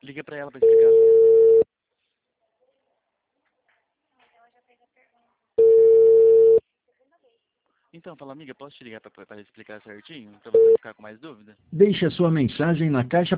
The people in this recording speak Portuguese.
Liga pra ela pra explicar. Então, fala, amiga, posso te ligar pra explicar certinho? Pra você não ficar com mais dúvida? Deixe a sua mensagem na caixa